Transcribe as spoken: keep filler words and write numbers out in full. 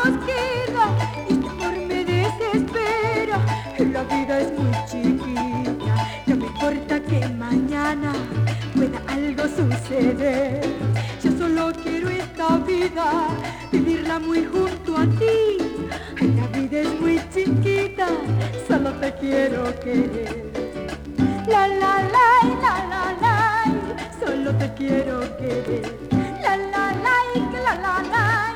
queda y este amor me desespera. La vida es muy chiquita, no me importa que mañana pueda algo suceder. Yo solo quiero esta vida, vivirla muy junto a ti. Ay, la vida es muy chiquita, solo te quiero querer. La la la la la la, solo te quiero querer. La la la la la la.